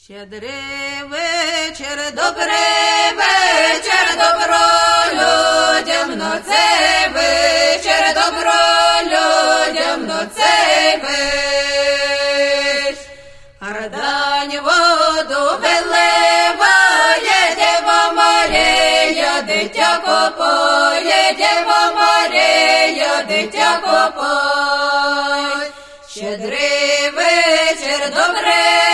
Щедрий вечір, добрий вечір, добро людям, но цей вечір, добро людям, но цей вечір. Ардань воду виливає, Дєва Марія, дитя копає, Дєва Марія, дитя копає. Щедрий вечір, добрий